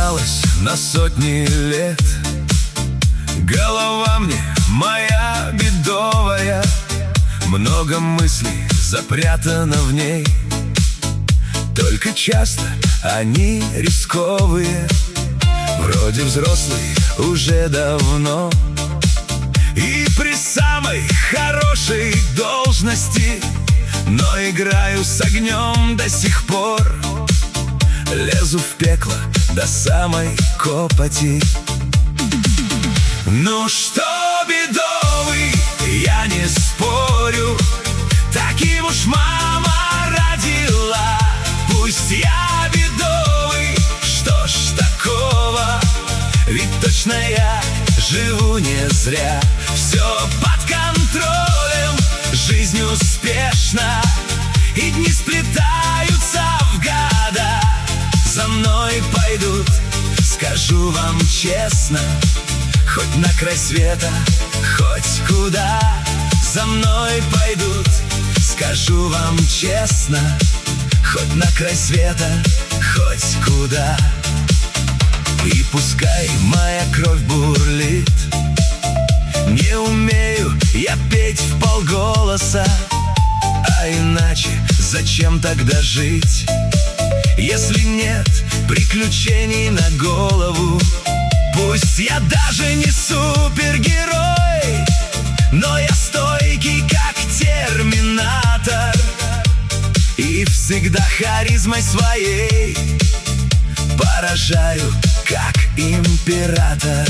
осталась на сотни лет. Голова мне моя бедовая, много мыслей запрятано в ней. Только часто они рисковые, вроде взрослый уже давно. И при самой хорошей должности, но играю с огнем до сих пор. Лезу в пекло до самой копоти. Ну что, бедовый, я не спорю, таким уж мама родила. Пусть я бедовый, что ж такого, ведь точно я живу не зря. Все под контролем, жизнь успешна, и дни сплетаются в года. За мной пойдут, скажу вам честно, хоть на край света, хоть куда. За мной пойдут, скажу вам честно, хоть на край света, хоть куда. И пускай моя кровь бурлит, не умею я петь вполголоса. А иначе зачем тогда жить, если нет приключений на голову? Пусть я даже не супергерой, но я стойкий, как терминатор, и всегда харизмой своей поражаю, как император.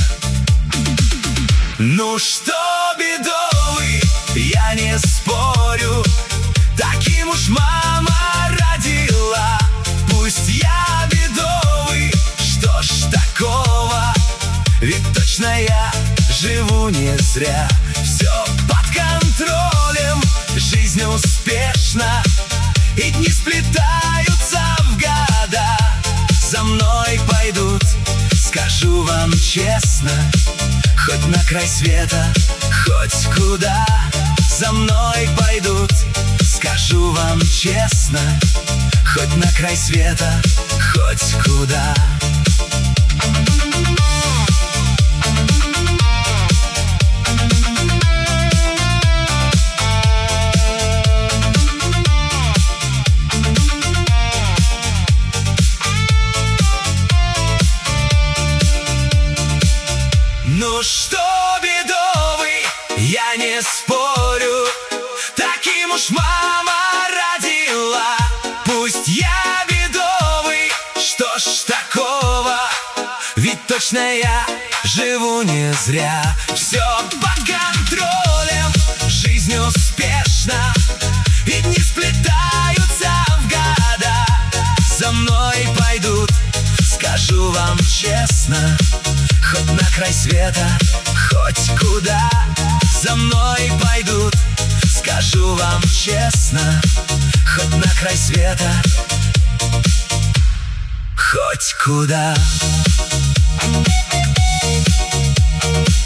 Ну что, бедовый, я не спорю, таким уж мама родила. Пусть я бедовый, что ж такого, ведь точно я живу не зря. Все под контролем, жизнь успешна, и дни сплетаются в года. За мной пойдут, скажу вам честно, хоть на край света, хоть куда. За мной пойдут, скажу вам честно, хоть на край света, хоть куда. Ну что, бедовый, я не спорю, таким уж мама родила. Пусть я бедовый, что ж такого, ведь точно я живу не зря. Все под контролем, жизнь успешна, и дни сплетаются в года. За мной пойдут, скажу вам честно, хоть на край света, хоть куда. За мной пойдут, скажу вам честно, хоть на край света, хоть куда.